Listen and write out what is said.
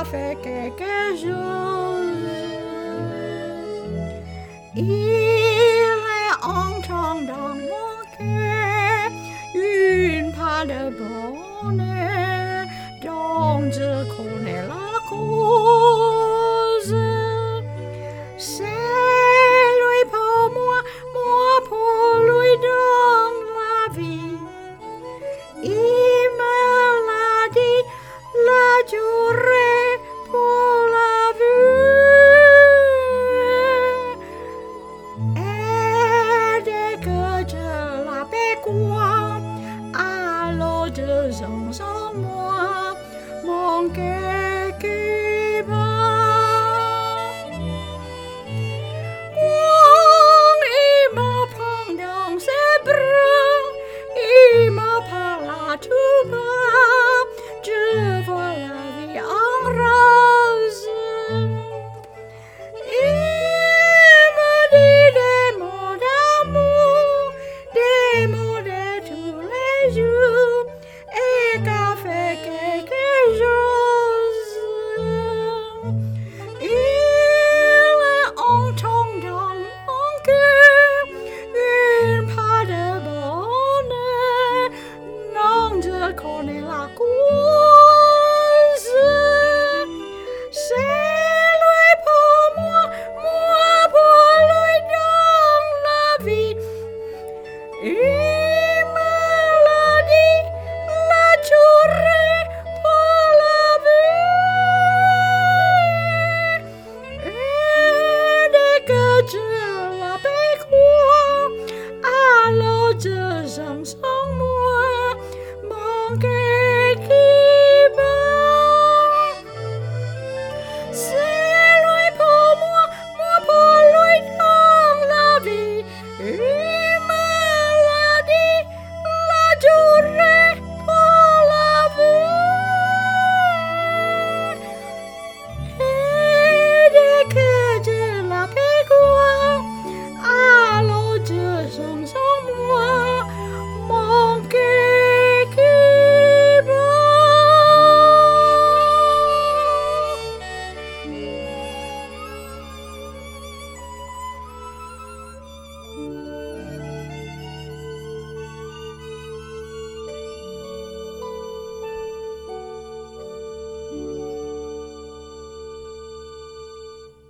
fait quelque chose. Il est entrant dans mon cœur une part de bonheur dont je connais la cause. C'est lui pour moi, moi pour lui dans la vie. Il me l'a dit, la durée pour la vue. Et dès que je l'aperçois, alors 2 ans en moi, mon cœur